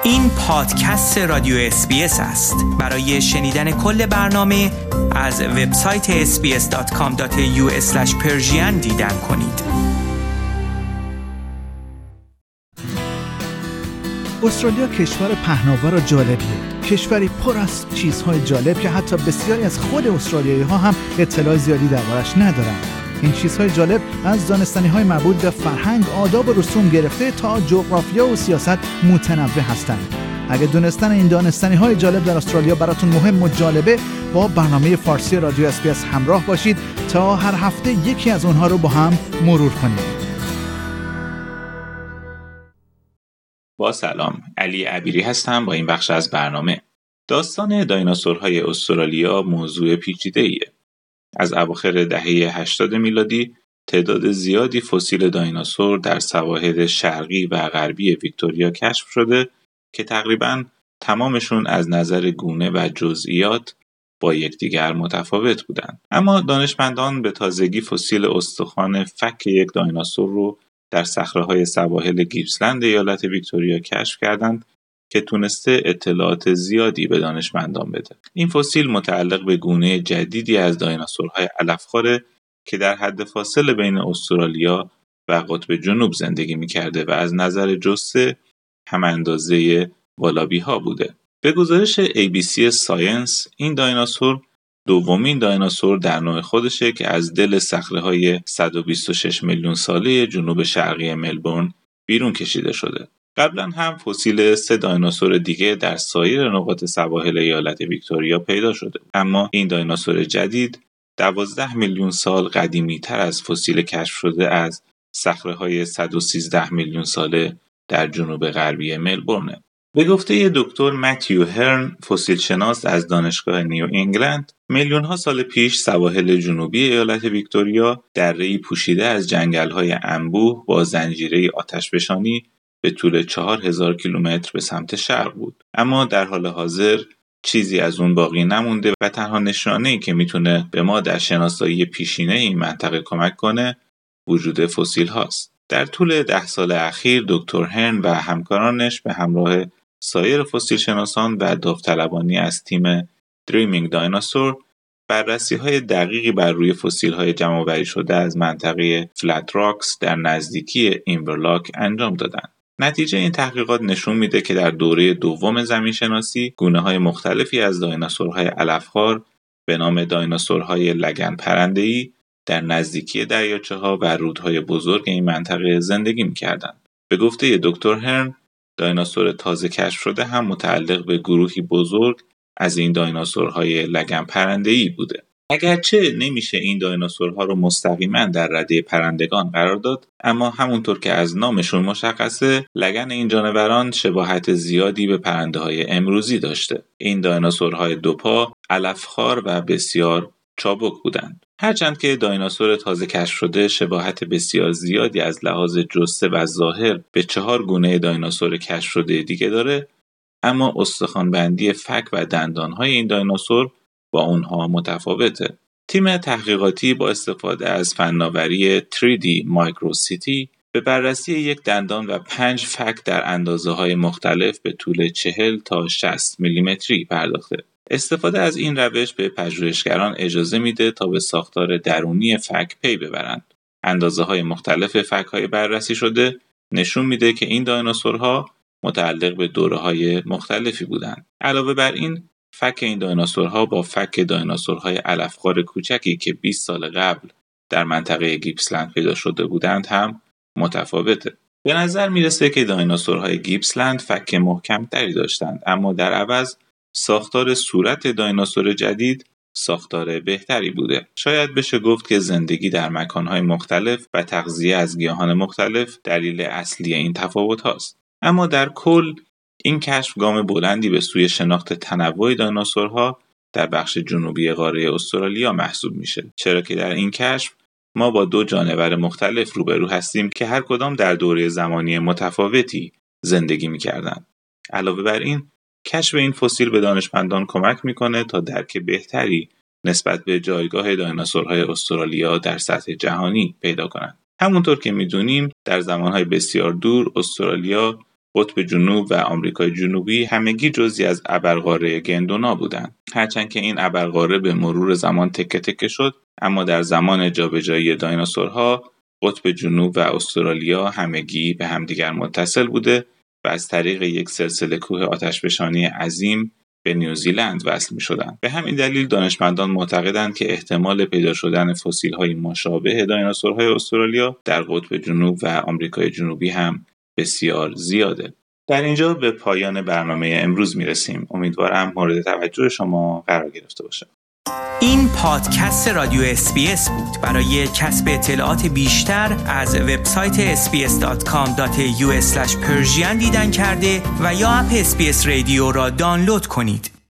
این پادکست رادیو SBS است. برای شنیدن کل برنامه از وبسایت sbs.com.au/persian دیدن کنید. استرالیا کشور پهناور و جالبیه. کشوری پر از چیزهای جالب که حتی بسیاری از خود استرالیایی‌ها هم اطلاع زیادی دربارش ندارن. این چیزهای جالب از دانستنی‌های مربوط به فرهنگ، آداب و رسوم گرفته تا جغرافیا و سیاست متنوع هستند. اگه دونستن این دانستنی‌های جالب در استرالیا براتون مهم و جالبه، با برنامه فارسی رادیو SBS همراه باشید تا هر هفته یکی از اونها رو با هم مرور کنیم. با سلام، علی عبیری هستم با این بخش از برنامه. داستان دایناسورهای استرالیا موضوع پیچیده‌ایه. از اواخر دهه 80 میلادی تعداد زیادی فسیل دایناسور در سواحل شرقی و غربی ویکتوریا کشف شده که تقریباً تمامشون از نظر گونه و جزئیات با یکدیگر متفاوت بودند. اما دانشمندان به تازگی فسیل استخوان فک یک دایناسور رو در صخره‌های سواحل گیپسلند ایالت ویکتوریا کشف کردند که تونسته اطلاعات زیادی به دانشمندان بده. این فسیل متعلق به گونه جدیدی از دایناسورهای علفخواره که در حد فاصله بین استرالیا و قطب جنوب زندگی می‌کرده و از نظر جثه هم اندازه والابی‌ها بوده. به گزارش ABC ساینس این دایناسور دومین دایناسور در نوع خودشه که از دل صخره‌های 126 میلیون ساله جنوب شرقی ملبورن بیرون کشیده شده. قبلا هم فسیل 3 دایناسور دیگه در سایر نقاط سواحل ایالت ویکتوریا پیدا شده، اما این دایناسور جدید 12 میلیون سال قدیمی‌تر از فسیل کشف شده از صخره‌های 113 میلیون ساله در جنوب غربی ملبورن. به گفته دکتر متیو هرن، فسیل شناس از دانشگاه نیو انگلند، میلیون‌ها سال پیش سواحل جنوبی ایالت ویکتوریا دره‌ای پوشیده از جنگل‌های انبوه با زنجیره آتشفشانی به طول 4000 کیلومتر به سمت شرق بود. اما در حال حاضر چیزی از اون باقی نمونده و تنها نشانه‌ای که میتونه به ما در شناسایی پیشینه این منطقه کمک کنه وجود فسیل هاست. در طول 10 سال اخیر دکتر هرن و همکارانش به همراه سایر فسیل شناسان و داوطلبانی از تیم دریمینگ دایناسور بررسی‌های دقیقی بر روی فسیل‌های جمع‌آوری شده از منطقه فلت راکس در نزدیکی اینورلاک انجام دادند. نتیجه این تحقیقات نشون میده که در دوره دوم زمین‌شناسی گونه‌های مختلفی از دایناسورهای علفخوار به نام دایناسورهای لگن پرنده‌ای در نزدیکی دریاچه‌ها و رودهای بزرگ این منطقه زندگی می‌کردند. به گفته دکتر هرن، دایناسور تازه کشف شده هم متعلق به گروهی بزرگ از این دایناسورهای لگن پرنده‌ای بوده. اگرچه نمیشه این دایناسورها رو مستقیما در رده پرندگان قرار داد، اما همونطور که از نامشون مشخصه، لگن این جانوران شباهت زیادی به پرنده‌های امروزی داشته. این دایناسورهای دوپا، علفخوار و بسیار چابک بودند. هرچند که دایناسور تازه کشف شده شباهت بسیار زیادی از لحاظ جثه و ظاهر به 4 گونه دایناسور کشف شده دیگه داره، اما استخوان‌بندی فک و دندان‌های این دایناسور با اونها متفاوته. تیم تحقیقاتی با استفاده از فناوری 3D مایکروسیتی به بررسی یک دندان و 5 فک در اندازه‌های مختلف به طول 40 تا 60 میلیمتری پرداخته. استفاده از این روش به پژوهشگران اجازه میده تا به ساختار درونی فک پی ببرند. اندازه‌های مختلف فک‌های بررسی شده نشون میده که این دایناسورها متعلق به دوره‌های مختلفی بودند. علاوه بر این، فک این دایناسورها با فک دایناسورهای علفخوار کوچکی که 20 سال قبل در منطقه گیپسلند پیدا شده بودند هم متفاوته. به نظر میرسه که دایناسورهای گیپسلند فک محکم‌تری داشتند، اما در عوض ساختار صورت دایناسور جدید ساختار بهتری بوده. شاید بشه گفت که زندگی در مکان‌های مختلف و تغذیه از گیاهان مختلف دلیل اصلی این تفاوت هاست. اما در کل این کشف گام بلندی به سوی شناخت تنوع دایناسورها در بخش جنوبی قاره استرالیا محسوب میشه، چرا که در این کشف ما با 2 جانور مختلف روبرو هستیم که هر کدام در دوره زمانی متفاوتی زندگی می‌کردند. علاوه بر این، کشف این فسیل به دانشمندان کمک میکنه تا درک بهتری نسبت به جایگاه دایناسورهای استرالیا در سطح جهانی پیدا کنند. همونطور که میدونیم در زمانهای بسیار دور استرالیا قطب جنوب و آمریکای جنوبی همگی جزئی از ابرقاره گندونا بودند. هرچند که این ابرقاره به مرور زمان تکه تکه شد، اما در زمان جابجایی دایناسورها قطب جنوب و استرالیا همگی به همدیگر متصل بوده و از طریق یک سلسله کوه آتشفشانی عظیم به نیوزیلند وصل می‌شدند. به همین دلیل دانشمندان معتقدند که احتمال پیدا شدن فسیل‌های مشابه دایناسورهای استرالیا در قطب جنوب و آمریکای جنوبی هم بسیار زیاده. در اینجا به پایان برنامه امروز میرسیم. امیدوارم مورد توجه شما قرار گرفته باشه. این پادکست رادیو SBS بود. برای کسب اطلاعات بیشتر از وبسایت sbs.com.au/persian دیدن کرده و یا اپ SBS رادیو را دانلود کنید.